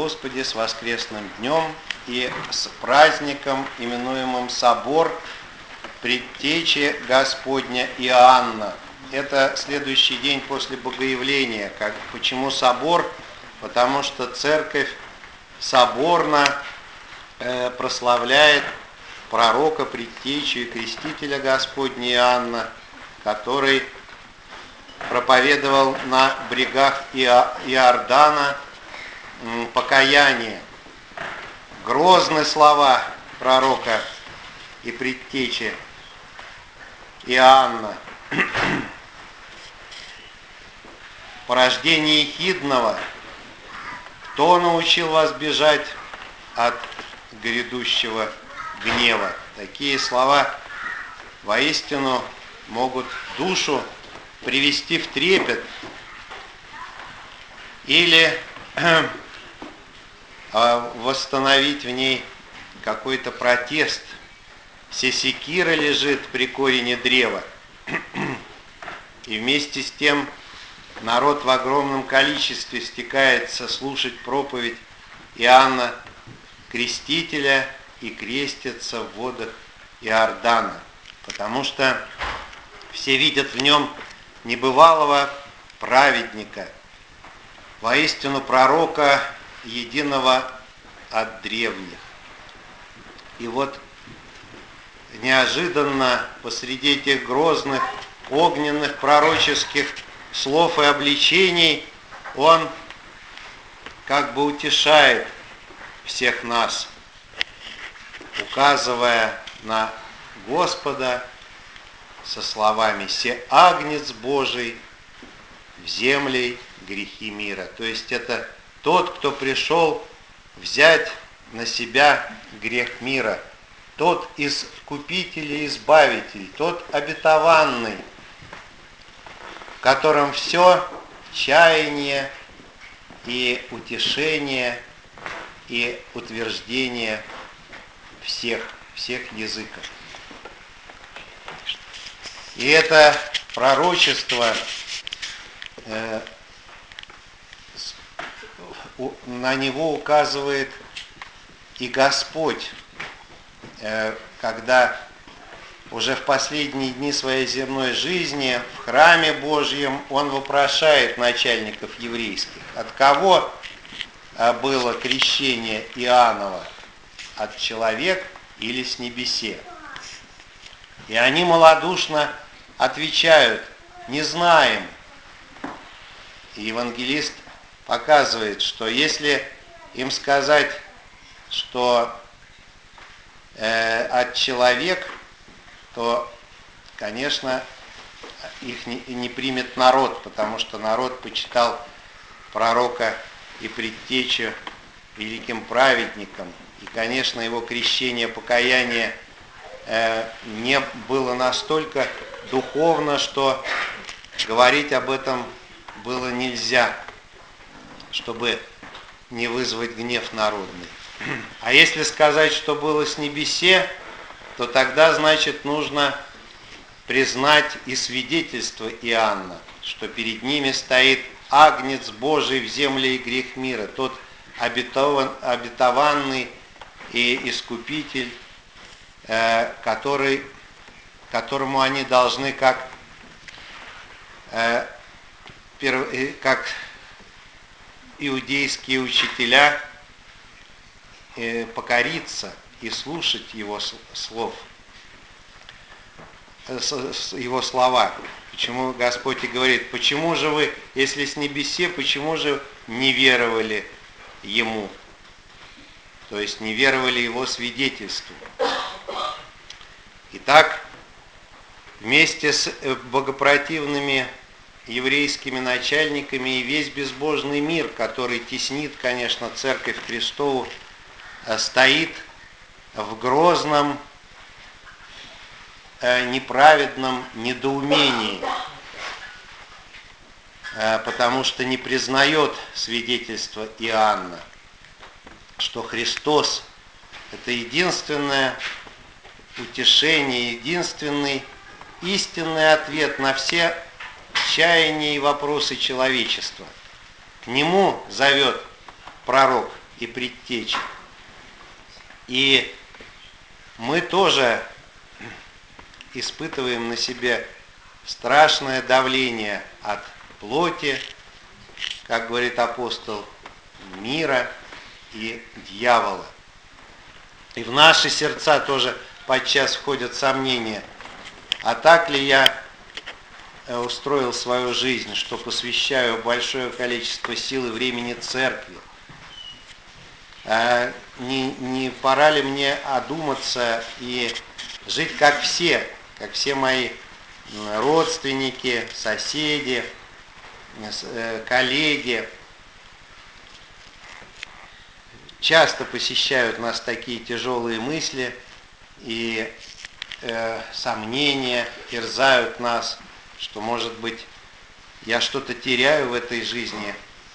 Господи, с воскресным днем и с праздником, именуемым Собор Предтечи Господня Иоанна. Это следующий день после Богоявления. Почему собор? Потому что Церковь соборно прославляет пророка, предтечу и крестителя Господня Иоанна, который проповедовал на брегах Иордана покаяние. Грозные слова пророка и предтечи Иоанна. Порождение ехидного. Кто научил вас бежать от грядущего гнева? Такие слова воистину могут душу привести в трепет или восстановить в ней какой-то протест. Все секира лежит при корене древа. И вместе с тем народ в огромном количестве стекается слушать проповедь Иоанна Крестителя и крестятся в водах Иордана, потому что все видят в нем небывалого праведника, воистину пророка, единого от древних. И вот неожиданно посреди этих грозных, огненных, пророческих слов и обличений он как бы утешает всех нас, указывая на Господа со словами «Се агнец Божий, вземлей грехи мира». То есть это тот, кто пришел взять на себя грех мира, тот искупитель и избавитель, тот обетованный, в котором все чаяние и утешение и утверждение всех языков. И это пророчество, на него указывает и Господь, когда уже в последние дни своей земной жизни в храме Божьем он вопрошает начальников еврейских, от кого было крещение Иоанново, от человека или с небесе. И они малодушно отвечают: не знаем. И евангелист показывает, что если им сказать, что от человека, то, конечно, их не примет народ, потому что народ почитал пророка и предтечу великим праведником. И, конечно, его крещение, покаяние не было настолько духовно, что говорить об этом было нельзя, чтобы не вызвать гнев народный. А если сказать, что было с небесе, то тогда, значит, нужно признать и свидетельство Иоанна, что перед ними стоит агнец Божий в земле и грех мира, тот обетованный и искупитель, которому они должны как иудейские учителя покориться и слушать его слов, его слова. Почему Господь и говорит: почему же вы, если с небесе, почему же не веровали ему? То есть не веровали его свидетельству. Итак, вместе с богопротивными еврейскими начальниками и весь безбожный мир, который теснит, конечно, Церковь Христову, стоит в грозном, неправедном недоумении, потому что не признает свидетельство Иоанна, что Христос – это единственное утешение, единственный истинный ответ на все чаяния и вопросы человечества. К нему зовет пророк и предтечи. И мы тоже испытываем на себе страшное давление от плоти, как говорит апостол, мира и дьявола. И в наши сердца тоже подчас входят сомнения, а так ли я устроил свою жизнь, что посвящаю большое количество сил и времени церкви. Не пора ли мне одуматься и жить как все мои родственники, соседи, коллеги. Часто посещают нас такие тяжелые мысли и сомнения терзают нас, что, может быть, я что-то теряю в этой жизни,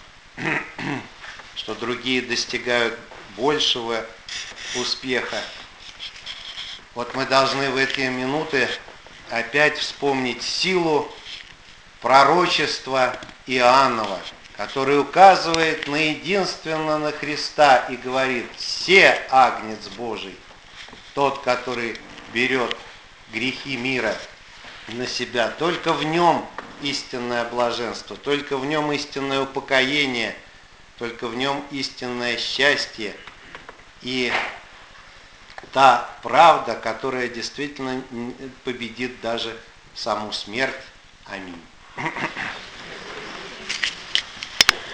что другие достигают большего успеха. Вот мы должны в эти минуты опять вспомнить силу пророчества Иоаннова, который указывает единственно на Христа и говорит: «Се агнец Божий, тот, который берет грехи мира на себя, только в нем истинное блаженство, только в нем истинное упокоение, только в нем истинное счастье и та правда, которая действительно победит даже саму смерть». Аминь.